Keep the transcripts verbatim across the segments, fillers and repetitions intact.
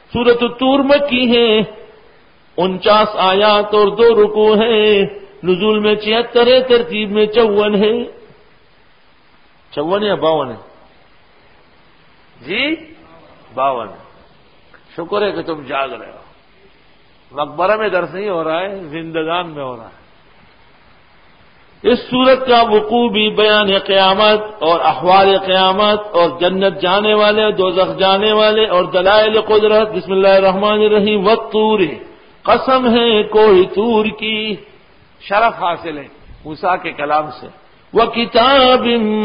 سورۃ الطور مکی ہے، انچاس آیات اور دو رکوع ہیں، نزول میں چھہتر ہے، ترتیب میں چون ہے۔ چون یا باون ہے؟ جی باون۔ شکر ہے کہ تم جاگ رہے ہو، مقبرہ میں درس نہیں ہو رہا ہے، زندگان میں ہو رہا ہے۔ اس صورت کا وقوع بھی بیان قیامت اور احوال قیامت اور جنت جانے والے، دوزخ جانے والے اور دلائل قدرت۔ بسم اللہ الرحمن الرحیم۔ والطور، قسم ہے کوہ طور کی، شرف حاصل ہے موسیٰ کے کلام سے۔ وکتاب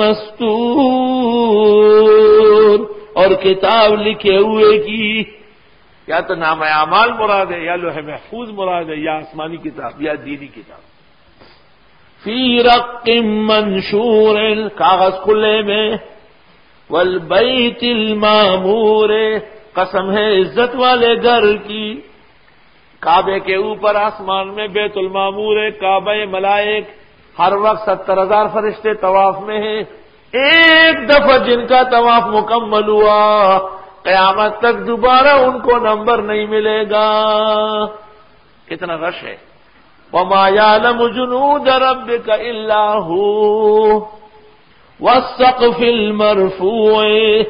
مسطور، اور کتاب لکھے ہوئے کی، یا تو نام اعمال مراد ہے، یا لوح محفوظ مراد ہے، یا آسمانی کتاب یا دینی کتاب۔ فی رق منشور، کاغذ کھلے میں۔ والبیت المعمور، قسم ہے عزت والے گھر کی، کعبے کے اوپر آسمان میں بیت المعمور ہے، کعبہ ملائک، ہر وقت ستر ہزار فرشتے طواف میں ہیں، ایک دفعہ جن کا طواف مکمل ہوا قیامت تک دوبارہ ان کو نمبر نہیں ملے گا۔ کتنا رش ہے۔ وما يعلم جنود ربك الا هو والسقف المرفوع،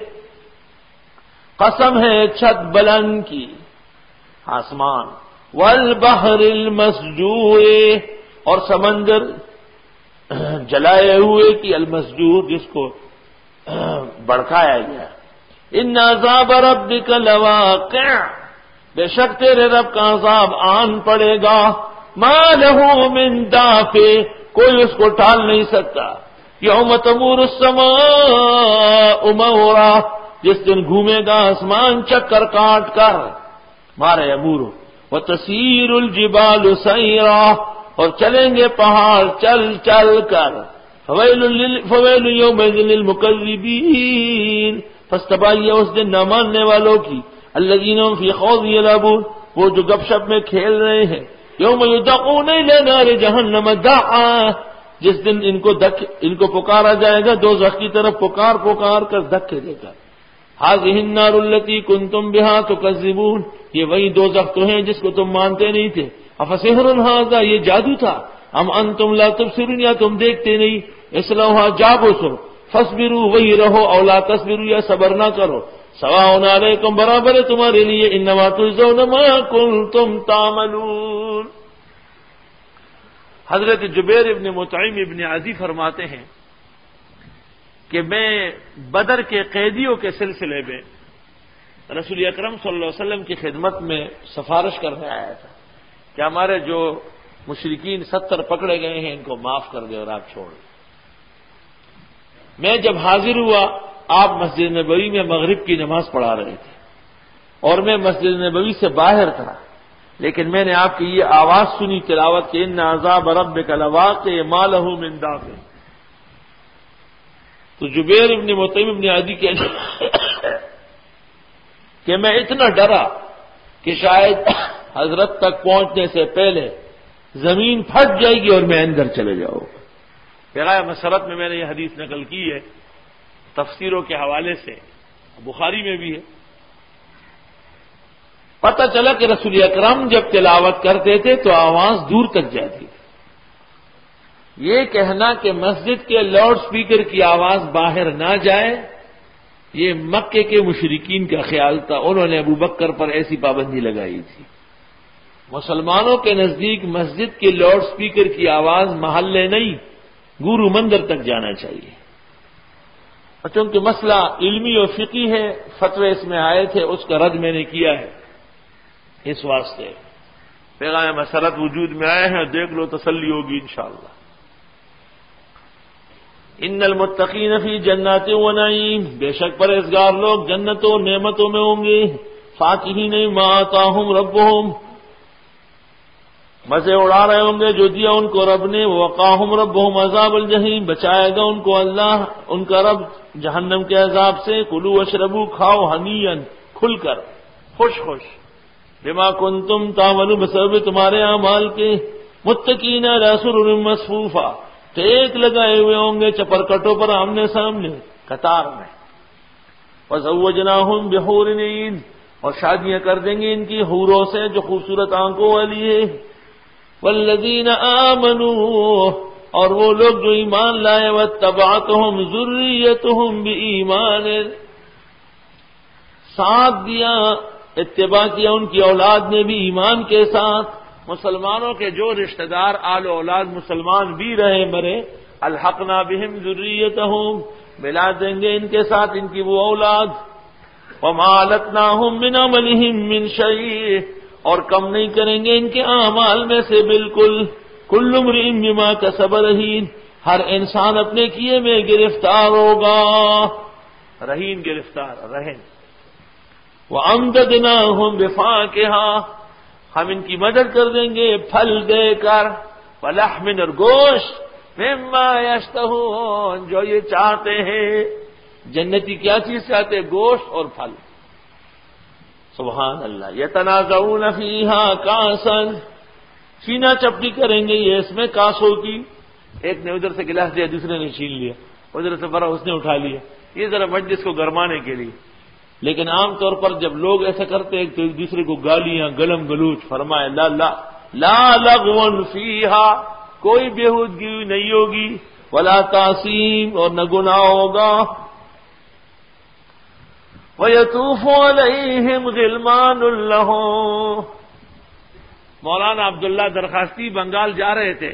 قسم ہے چھت بلند کی، آسمان۔ والبحر المسجور، اور سمندر جلائے ہوئے کی، المسجور جس کو بڑکایا گیا۔ ان عذاب ربک لواقع، بے شک تیرے رب کا عذاب آن پڑے گا۔ ما لہ من دافع، کوئی اس کو ٹال نہیں سکتا۔ یوم تمور السماء مورا، جس دن گھومے گا آسمان چکر کاٹ کر، مارے امورو۔ وتسیر الجبال سیرا، اور چلیں گے پہاڑ چل چل کر۔ فویل لل- فویل یومئذ للمکذبین، پس تباہی ہے اس دن نہ ماننے والوں کی۔ الذین هم فی خوض یلعبون، وہ جو گپ شپ میں کھیل رہے ہیں۔ یوم یدعون الی نار جہنم دعا، جس دن ان کو دک ان کو پکارا جائے گا دوزخ کی طرف پکار پکار کر دھکے دے کر۔ ھذہ النار التی کنتم بہا تکذبون، یہ وہی دوزخ تو ہیں جس کو تم مانتے نہیں تھے۔ افسحر ھذا، یہ جادو تھا۔ ام انتم لا تبصرون، یا تم دیکھتے نہیں۔ اصلوھا، جاگو سو۔ فاصبروا، وہی رہو، او لا تصبروا، یا صبر نہ کرو۔ سواء علیکم، برابر ہے تمہارے لیے۔ انما تجزون ما کنتم تعملون۔ حضرت جبیر ابن مطعم ابن عدی فرماتے ہیں کہ میں بدر کے قیدیوں کے سلسلے میں رسول اکرم صلی اللہ علیہ وسلم کی خدمت میں سفارش کرنے آیا تھا کہ ہمارے جو مشرکین ستر پکڑے گئے ہیں ان کو معاف کر دے اور آپ چھوڑ دیں۔ میں جب حاضر ہوا آپ مسجد نبوی میں مغرب کی نماز پڑھا رہے تھے اور میں مسجد نبوی سے باہر تھا، لیکن میں نے آپ کی یہ آواز سنی تلاوت کہ ان عذاب ربک لواقع ما لہ من دافع۔ تو جبیر ابن مطعم ابن عدی کے کہ میں اتنا ڈرا کہ شاید حضرت تک پہنچنے سے پہلے زمین پھٹ جائے گی اور میں اندر چلے جاؤں گا۔ پیغام مسرت میں میں نے یہ حدیث نقل کی ہے تفسیروں کے حوالے سے، بخاری میں بھی ہے۔ پتہ چلا کہ رسول اکرم جب تلاوت کرتے تھے تو آواز دور تک جاتی تھی۔ یہ کہنا کہ مسجد کے لاؤڈ سپیکر کی آواز باہر نہ جائے، یہ مکے کے مشرکین کا خیال تھا، انہوں نے ابو بکر پر ایسی پابندی لگائی تھی۔ مسلمانوں کے نزدیک مسجد کے لاؤڈ سپیکر کی آواز محلے نہیں، گورو مندر تک جانا چاہیے۔ اور چونکہ مسئلہ علمی اور فقہی ہے، فتوے اس میں آئے تھے، اس کا رد میں نے کیا ہے۔ اس واسطے پیغام مسرت وجود میں آئے ہیں، دیکھ لو تسلی ہوگی انشاءاللہ۔ ان المتقین فی جنات و نعیم، بے شک پرہیزگار لوگ جنتوں و نعمتوں میں ہوں گے۔ فاکہین ما آتاہم ربہم، مزے اڑا رہے ہوں گے جو دیا ان کو رب نے۔ وقاہم ربہم عذاب الجحیم، بچائے گا ان کو اللہ ان کا رب جہنم کے عذاب سے۔ کلوا واشربوا، کھاؤ ہنیئا، کھل کر، خوش خوش۔ بما کنتم تعملون، بسبب تمہارے اعمال کے۔ متکئین علی سرر مصفوفہ، ٹیک لگائے ہوئے ہوں گے چپر کٹوں پر آمنے سامنے قطار میں۔ وزوجناہم بحور عین، اور شادیاں کر دیں گے ان کی حوروں سے جو خوبصورت آنکھوں والی ہے. والذین آمنوا، اور وہ لوگ جو ایمان لائے، واتبعتہم ذریتہم بایمان، ساتھ دیا اتباع کیا ان کی اولاد نے بھی ایمان کے ساتھ. مسلمانوں کے جو رشتہ دار آل و اولاد مسلمان بھی رہے مرے، الحقنا بہم ذریتہم، ملا دیں گے ان کے ساتھ ان کی وہ اولاد. وما لتناہم من عملہم من شیء، اور کم نہیں کریں گے ان کے اعمال میں سے بالکل. کل امرئ بما کسب رہین، ہر انسان اپنے کیے میں گرفتار ہوگا. رہین گرفتار رہن. وَأَمْدَدْنَاهُمْ بِفَاكِهَةٍ، ہم ان کی مدد کر دیں گے پھل دے کر. وَلَحْمٍ، اور گوشت. مِمَّا يَشْتَهُونَ، جو یہ چاہتے ہیں. جنتی کیا چیز چاہتے ہیں؟ گوشت اور پھل. سبحان اللہ. يَتَنَازَعُونَ فِيهَا كَأْسًا، چھینا چپٹی کریں گے یہ اس میں کاسوں کی. ایک نے ادھر سے گلاس دیا، دوسرے نے چھین لیا، ادھر سے بڑا اس نے اٹھا لیا، یہ ذرا مجلس کو گرمانے کے لیے. لیکن عام طور پر جب لوگ ایسا کرتے ہیں تو ایک دوسرے کو گالیاں گلم گلوچ. فرمائے لا لا لا لغو فیہا، کوئی بےہودگی نہیں ہوگی. ولا تعصیم، اور نہ گناہ ہوگا. وَيَطُوفُ عَلَيْهِمْ غِلْمَانٌ لَّهُمْ. مولانا عبداللہ درخواستی بنگال جا رہے تھے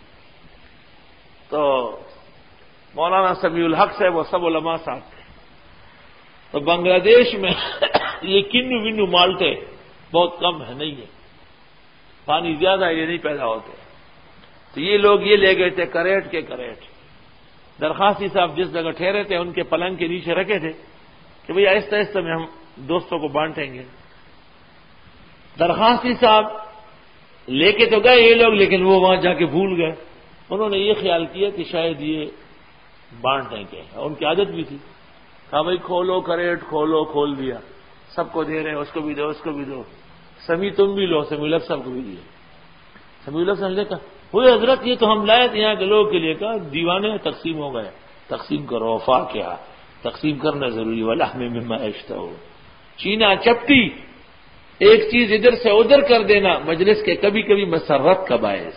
تو مولانا سمیع الحق سے وہ سب علماء صاحب تھے. تو بنگلہ دیش میں یہ کنو ونو مالٹے بہت کم ہے، نہیں ہے، پانی زیادہ ہے، یہ نہیں پیدا ہوتے. تو یہ لوگ یہ لے گئے تھے کریٹ کے کریٹ. درخواستی صاحب جس جگہ ٹھہرے تھے ان کے پلنگ کے نیچے رکھے تھے کہ بھئی آہستہ آہستہ میں ہم دوستوں کو بانٹیں گے. درخواستی صاحب لے کے تو گئے یہ لوگ، لیکن وہ وہاں جا کے بھول گئے. انہوں نے یہ خیال کیا کہ شاید یہ بانٹیں گے، ان کی عادت بھی تھی. کہا بھائی کھولو کریٹ، کھولو، کھول دیا، سب کو دے رہے ہیں، اس کو بھی دو، اس کو بھی دو. سمی تم بھی لو، سمیع الحق صاحب کو بھی دیا. سمیع الحق صاحب نے کہا ہوئے حضرت یہ تو ہم لائے تھے یہاں کے لوگوں کے لیے. کہا دیوانے تقسیم ہو گئے، تقسیم کرو. وفا کیا تقسیم کرنا ضروری. وَلَحْمٍ مِّمَّا يَشْتَهُونَ، چینا چپٹی، ایک چیز ادھر سے ادھر کر دینا مجلس کے کبھی کبھی مسرت کا باعث.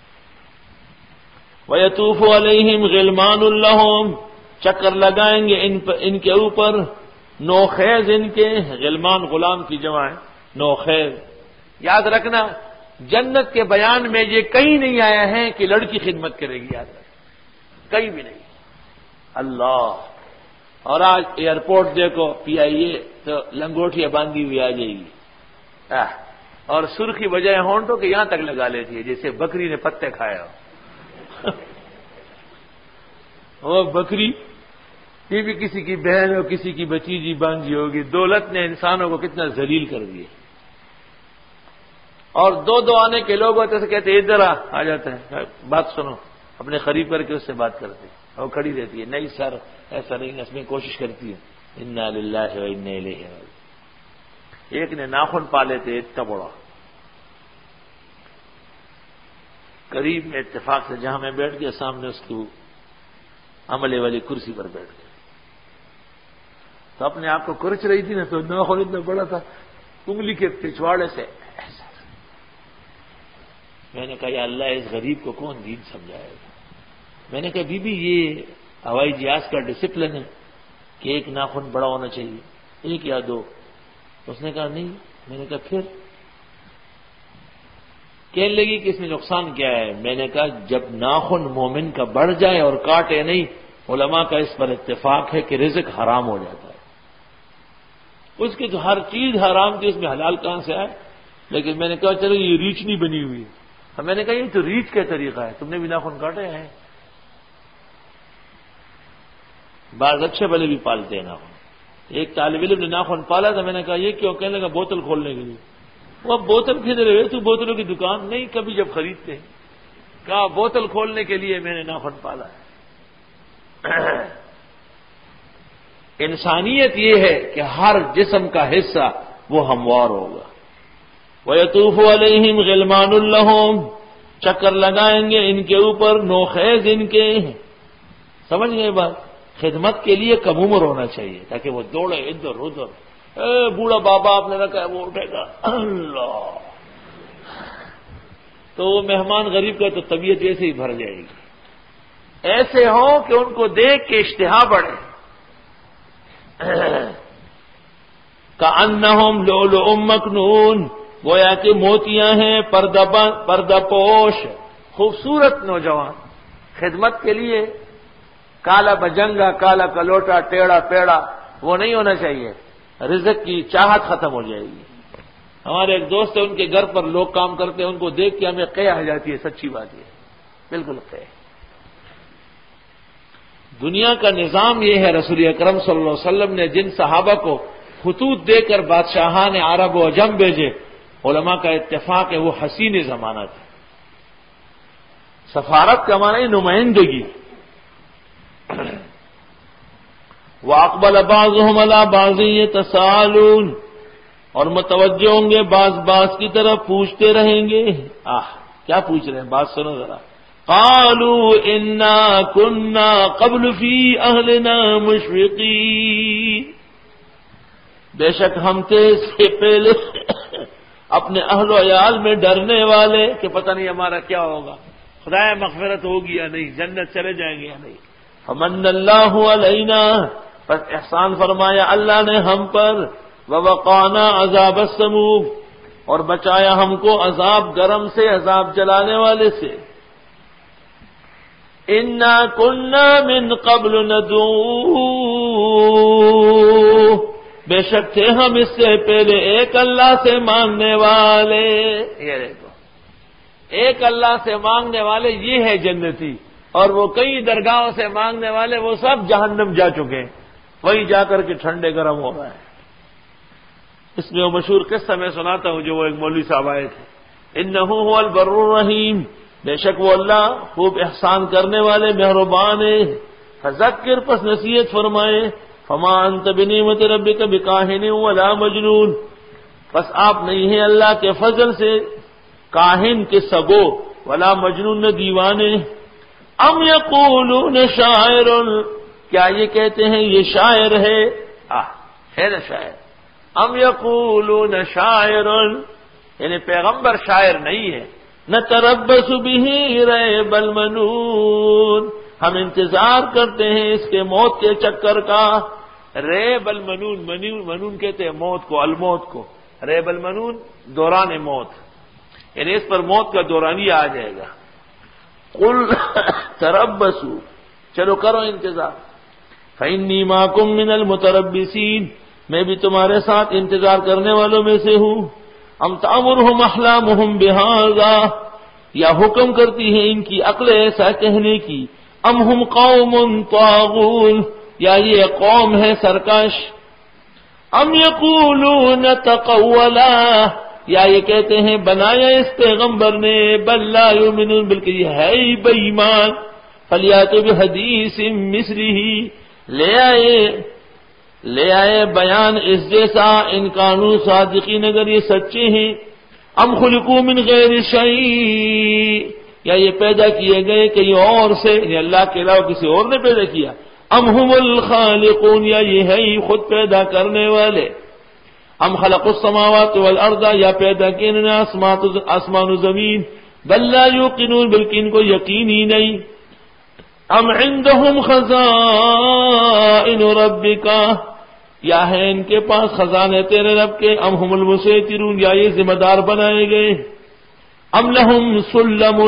وَيَطُوفُ عَلَيْهِمْ غِلْمَانٌ لَّهُمْ، چکر لگائیں گے ان ان کے اوپر نوخیز ان کے. غلمان غلام کی جمع ہے، نوخیز. یاد رکھنا جنت کے بیان میں یہ کہیں نہیں آیا ہے کہ لڑکی خدمت کرے گی، یاد رکھنا کہیں بھی نہیں. اللہ. اور آج ایئرپورٹ دیکھو پی آئی اے تو لنگوٹیاں باندھی ہوئی آ جائے گی، اور سرخی بجائے ہونٹوں کے یہاں تک لگا لیتی ہے جیسے بکری نے پتے کھایا ہو. وہ بکری یہ بھی کسی کی بہن ہو، کسی کی بچیجی باندھی ہوگی. دولت نے انسانوں کو کتنا ذلیل کر دیا. اور دو دو آنے کے لوگ ہوتے سے کہتے ادھر آ آ جاتے ہیں، بات سنو، اپنے قریب کر کے اس سے بات کرتے ہیں. وہ کھڑی رہتی ہے، نہیں سر ایسا نہیں، اس میں کوشش کرتی ہے. انا للہ و انا الیہ راجعون. ایک نے ناخن پالے تھے اتنا بڑا، قریب میں اتفاق سے جہاں میں بیٹھ گیا سامنے اس کی عملے والی کرسی پر بیٹھ گیا. تو اپنے آپ کو کرچ رہی تھی نا، تو ناخن اتنا بڑا تھا، انگلی کے پچھواڑے سے ایسا. میں نے کہا یا اللہ اس غریب کو کون دین سمجھائے گا. میں نے کہا بی بی یہ ہوائی جہاز کا ڈسپلن ہے کہ ایک ناخن بڑا ہونا چاہیے، ایک یا دو. اس نے کہا نہیں. میں نے کہا پھر؟ کہنے لگی کہ اس میں نقصان کیا ہے. میں نے کہا جب ناخن مومن کا بڑھ جائے اور کاٹے نہیں، علماء کا اس پر اتفاق ہے کہ رزق حرام ہو جاتا ہے. اس کی تو ہر چیز حرام تھی، اس میں حلال کہاں سے آئے. لیکن میں نے کہا چلو یہ ریچھ نہیں بنی ہوئی ہے. میں نے کہا یہ تو ریچھ کا طریقہ ہے، تم نے بھی ناخن کاٹے ہیں. بعض اچھے بھلے بھی پالتے ہیں ناخن. ایک طالب علم نے ناخن پالا تھا. میں نے کہا یہ کیوں؟ کہنے لگا بوتل کھولنے کے لیے. وہ بوتل کھدے رہے تو بوتلوں کی دکان نہیں کبھی جب خریدتے ہیں. کہا بوتل کھولنے کے لیے میں نے ناخن پالا ہے. انسانیت یہ ہے کہ ہر جسم کا حصہ وہ ہموار ہوگا. وَيَطُوفُ عَلَيْهِمْ غِلْمَانٌ لَّهُمْ، چکر لگائیں گے ان کے اوپر نوخیز ان کے. سمجھ گئے بات؟ خدمت کے لیے کم عمر ہونا چاہیے تاکہ وہ دوڑے ادھر ادھر. اے بوڑھا بابا آپ نے رکھا ہے وہ اٹھے گا اللہ، تو وہ مہمان غریب کا تو طبیعت ایسے ہی بھر جائے گی. ایسے ہوں کہ ان کو دیکھ کے اشتہا بڑھے. کأنہم لؤلؤ مکنون، گویا کہ موتیاں ہیں پردہ پردہ پوش. خوبصورت نوجوان خدمت کے لیے کالا بجنگا، کالا کلوٹا، ٹیڑھا پیڑا وہ نہیں ہونا چاہیے. رزق کی چاہت ختم ہو جائے گی. ہمارے ایک دوست ہیں، ان کے گھر پر لوگ کام کرتے ہیں، ان کو دیکھ کے ہمیں قے آ جاتی ہے. سچی بات یہ بالکل قے. دنیا کا نظام یہ ہے. رسول اکرم صلی اللہ علیہ وسلم نے جن صحابہ کو خطوط دے کر بادشاہان عرب و عجم بھیجے، علماء کا اتفاق ہے وہ حسین زمانہ تھا. سفارت کا معنی نمائندگی. وَأَقْبَلَ بَعْضُهُمْ عَلَىٰ بَعْضٍ يَتَسَاءَلُونَ، اور متوجہ ہوں گے بعض بعض کی طرف پوچھتے رہیں گے. آہ کیا پوچھ رہے ہیں، بات سنو ذرا. قالوا انا كنا قبل في اهلنا مشفقين، بے شک ہم تھے اس سے پہلے اپنے اہل و عیال میں ڈرنے والے کہ پتہ نہیں ہمارا کیا ہوگا، خدا مغفرت ہوگی یا نہیں، جنت چلے جائیں گے یا نہیں. فمن اللہ علینا، پس احسان فرمایا اللہ نے ہم پر. ووقانا عذاب السموم، اور بچایا ہم کو عذاب گرم سے، عذاب جلانے والے سے. انا کنا من قبل ندعوہ، بے شک تھے ہم اس سے پہلے ایک اللہ سے مانگنے والے. یہ دیکھو ایک اللہ سے مانگنے والے یہ ہے جنتی، اور وہ کئی درگاہوں سے مانگنے والے وہ سب جہنم جا چکے، وہی جا کر کے ٹھنڈے گرم ہو رہا ہے. اس میں وہ مشہور قصہ میں سناتا ہوں جو وہ ایک مولوی صاحب آئے تھے. انہ هو البر الرحیم، بے شک وہ اللہ خوب احسان کرنے والے مہربان ہے. فذکر، پس نصیحت فرمائے. فما انت بنعمت ربک بکاہن ولا مجنون، پس آپ نہیں ہیں اللہ کے فضل سے کاہن کے سگو، ولا مجنون نہ دیوانے. ام یقولون شاعر، کیا یہ کہتے ہیں یہ شاعر ہے. آہ ہے نا شاعر. ام یقولون شاعر، یعنی پیغمبر شاعر نہیں ہے. نتربص به ریب المنون، ہم انتظار کرتے ہیں اس کے موت کے چکر کا. ریب المنون، منون منون کہتے ہیں موت کو، الموت کو. ریب المنون دوران موت، یعنی اس پر موت کا دورانیہ آ جائے گا. قل تربصوا، چلو کرو انتظار. فإنی معکم من المتربصین، میں بھی تمہارے ساتھ انتظار کرنے والوں میں سے ہوں. ام تأمرہم احلامہم بہذا، یا حکم کرتی ہے ان کی عقلیں ایسا کہنے کی. ام ہم قوم طاغون، یا یہ قوم ہے سرکش. ام یقولون تقولا، یا یہ کہتے ہیں بنایا اس پیغمبر نے. بل لا یؤمنون، بلکہ یہ ہے ہی بے ایمان. فلیاتوا بحدیث مثلہ، لے آئے لے آئے بیان اس جیسا ان کانوا صادقین، اگر یہ سچے ہیں. ام خلقوا من غیر شیء، یا یہ پیدا کیے گئے کہیں اور سے، یعنی اللہ کے علاوہ کسی اور نے پیدا کیا. ام هم الخالقون، یا یہ ہے ہی خود پیدا کرنے والے. ام خلق السماوات والارض، یا پیدا کیے انہوں نے آسمان و زمین. بل لا یوقنون، بلکہ ان کو یقین ہی نہیں. ام عندهم خزائن ربک، یا ہے ان کے پاس خزانے تیرے رب کے. ام هم المسیطرون، یا یہ ذمہ دار بنائے گئے. ام لهم سلم،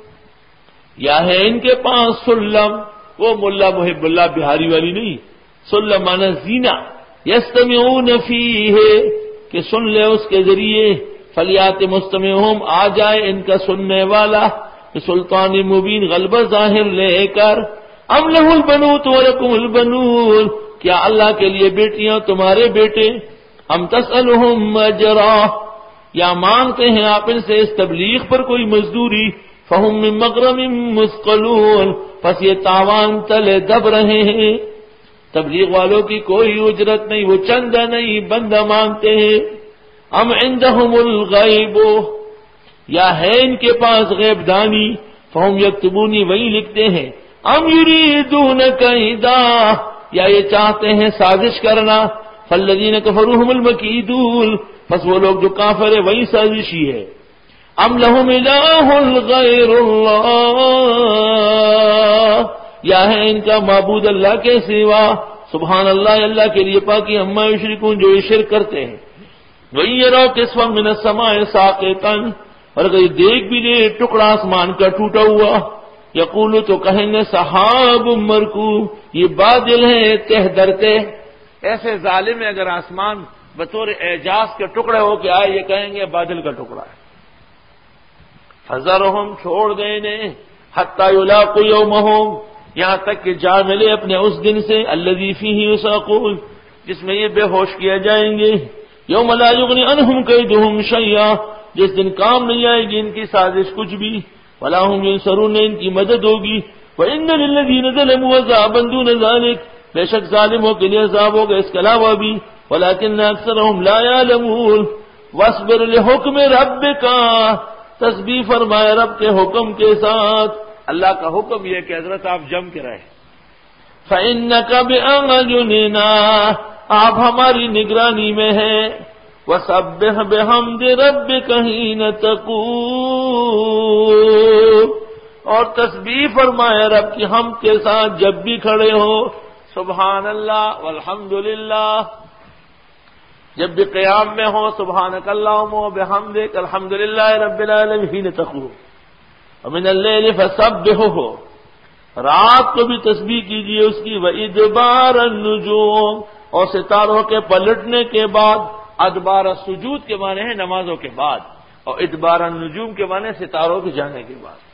یا ہے ان کے پاس سلم، وہ ملا محب اللہ بہاری والی نہیں. سلم مانا زینہ. یستمعون فیہ، کہ سن لے اس کے ذریعے. فلیات مستمعہم، آ جائے ان کا سننے والا. سلطان مبین، غلبہ ظاہر لے کر. ام لہ البنوت ولکم البنون، کیا اللہ کے لیے بیٹیاں تمہارے بیٹے. ام تسألہم اجرا، یا مانگتے ہیں آپ ان سے اس تبلیغ پر کوئی مزدوری. فہم من مغرم مثقلون، پس یہ تاوان تلے دب رہے ہیں. تبلیغ والوں کی کوئی اجرت نہیں، وہ چندہ نہیں بندہ مانگتے ہیں. ام عندہم الغیب، یا ہے ان کے پاس غیب دانی. فہم یکتبون، وہی لکھتے ہیں. ام یریدون کیدا، یا یہ چاہتے ہیں سازش کرنا. فالذین کفروا هم المکیدون، پس وہ لوگ جو کافر ہے وہی سازشی ہے. ام لہم الہ غیر اللہ، یا ہے ان کا معبود اللہ کے سوا. سبحان اللہ، اللہ کے لیے پاکی. اما یشرکون، جو یہ شرک کرتے ہیں. وَإِن يَرَوْا كِسْفًا مِّنَ السَّمَاءِ سَاقِطًا، اور اگر یہ دیکھ بھی لے ٹکڑا آسمان کا ٹوٹا ہوا، یقولو تو کہیں گے سحاب مرکوم، یہ بادل ہیں تہ درتے. ایسے ظالم ہے اگر آسمان بطور اعجاز کے ٹکڑے ہو کے آئے، یہ کہیں گے بادل کا ٹکڑا ہے. فذرہم، چھوڑ دیں انہیں، حتی یلاقوا یومہم، یہاں تک کہ جا ملے اپنے اس دن سے، الذی فیہ یساقون، جس میں یہ بے ہوش کیا جائیں گے. یوم لا یغنی عنہم کیدہم شیئا، جس دن کام نہیں آئے گی ان کی سازش کچھ بھی. ولا ہم ینصرون، ان کی مدد ہوگی. وان للذین ظلموا عذابا دون ذلک، بے شک ظالموں کے لیے عذاب ہوگا اس کے علاوہ بھی. ولکن اکثرهم لا یعلمون. واصبر لحکم ربک، تسبیح فرمائے رب کے حکم کے ساتھ. اللہ کا حکم یہ کہ حضرت آپ جم کے رہے. فإنک بأعیننا، آپ ہماری نگرانی میں ہیں. وسبح بحمد ربک حین تقوم، اور تسبیح فرمائے رب کی حمد کے ساتھ جب بھی کھڑے ہو. سبحان اللہ والحمد للہ، جب بھی قیام میں ہو سبحانک اللہم وبحمدک الحمد للہ رب العالمین حین تقوم. ومن اللیل فسبحہ، رات کو بھی تسبیح کیجیے اس کی. وادبار النجوم، اور ستاروں کے پلٹنے کے بعد. ادبار السجود کے معنی ہے نمازوں کے بعد، اور ادبار النجوم کے معنی ستاروں کے جانے کے بعد.